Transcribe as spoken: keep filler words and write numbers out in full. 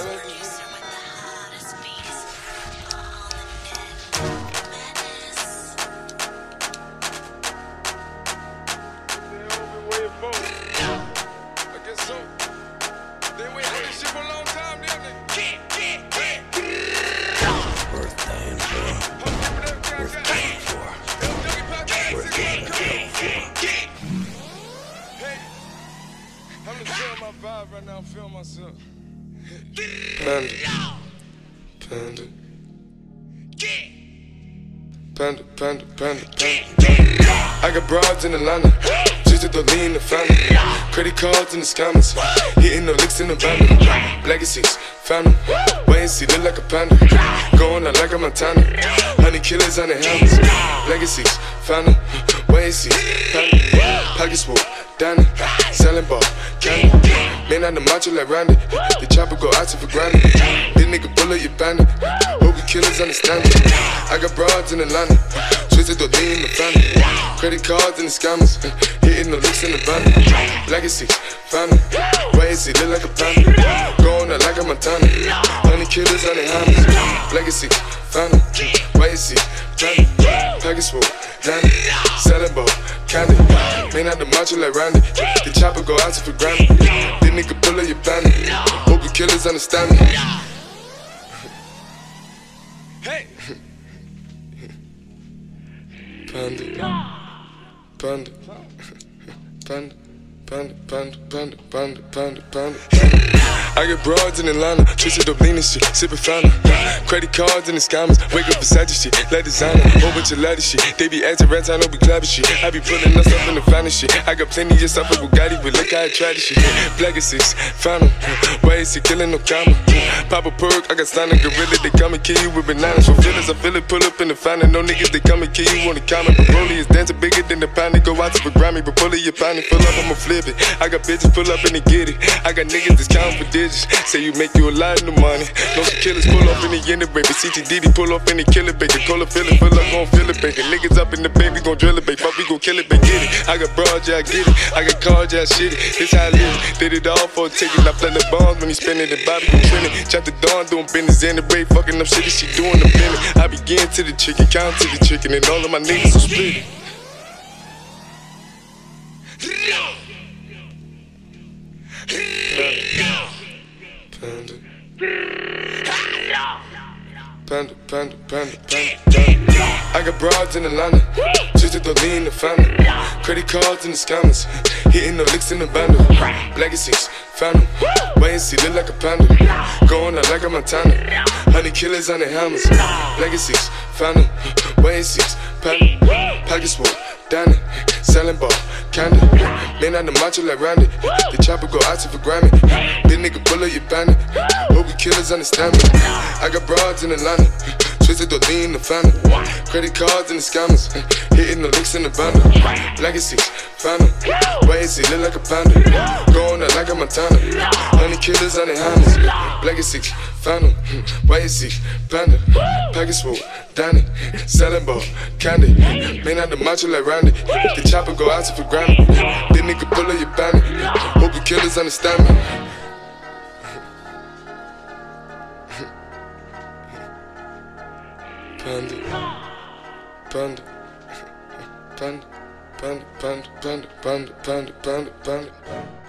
Producer with the hottest beats on the net. Madness. They all been waiting for it. I guess so. They waiting for this shit for a long time, didn't they? Yeah, yeah, yeah. Worth dying for. Worth dying for. Worth dying for. Hey, I'm just feeling my vibe right now. I'm feeling myself. Panda, panda, panda, panda, panda, panda. I got broads in Atlanta, just to lean the family. Credit cards in the scammers, hitting the licks in the van. Legacies, family, wait and see, look like a panda. Going out like a Montana, honey killers on the helmets. Legacies, family, wait and see, panda. Pockets full, Danny, selling ball, candy. Man on the macho like Randy, the chopper go out to for granted. This nigga bullet your bandit, hope you killers understand it. I got broads in Atlanta, twisted the lean in the family. Credit cards and the scammers, hitting the licks in the van. Legacy, family, wait and see, look like a panda. Going out like a Montana, honey killers on the hammers. Legacy, family, wait and see, panda. Package full, Danny, selling ball, candy. Man out the macho like Randy, the chopper go out to for granted. This nigga pull up your bandit, hope you killers understand me. Hey, Panda, panda, panda, panda, panda, panda, panda, panda, panda. I got broads in Atlanta, twisted up lean and shit, sippin' fountain. Credit cards and the scammers, wake up Versace shit, like designer, whole bunch of lattice shit. They be acting rats, I know we clapping shit. I be pulling us up in the finest shit. I got plenty of stuff with Bugatti, but look how I tried this shit. Black is six, fountain, why is he killing no comma? Pop a perk, I got stunning gorilla, they come and kill you with bananas. For feelings, I feel it, pull up in the fountain. No niggas, they come and kill you on the comment. But Broly is dancing bigger than the pound, they go out to the Grammy. But pull it, your pound, pull up, I'ma flip it. I got bitches, pull up and they get it. I got niggas that's counting for digits. Say you make you a lot of money. No some killers pull up in the end of baby. C T D D pull up in the killer baby. Cola fill it, fill up, gon' fill it baby. Niggas up in the baby, gon' drill it baby. Fuck, we gon' kill it baby, get it. I got broads, yeah, I get it. I got cars, yeah, I shit it. This how I live. Did it all for a ticket. I play the bombs when he spinning the Bobby, you trending. Chop the dawn, doing business in the break. Fucking up shit, she doing the penny. I begin to the chicken, count to the chicken, and all of my niggas are split. Panda, panda, panda, panda, panda. I got broads in Atlanta, just to lean in the family. Credit cards and the scammers, hitting the licks in the bundle. Legacies, family, wait and see, look like a panda. Going out like a Montana, honey killers on the hammers. Legacies, family, wait and see, panda. Pockets full, Danny, selling ball, candy. Man on the macho like Randy, the chopper go out to for Grammy. This nigga pull up your bandit, hope you killers understand me. I got broads in Atlanta, twisted the lean in the family. Credit cards and the scammers, hitting the licks in the bundle. Legacy, family, wait and see, look like a panda. Going out like a Montana, honey killers on the hammers. Legacy, family, wait and see, panda. Package full, Danny, selling ball, candy. Man out the macho like Randy, the chopper go out to for Grammy. This nigga pull up your bandit, hope you killers understand me. Panda, panda, panda, panda, panda, panda, panda, panda, panda, panda.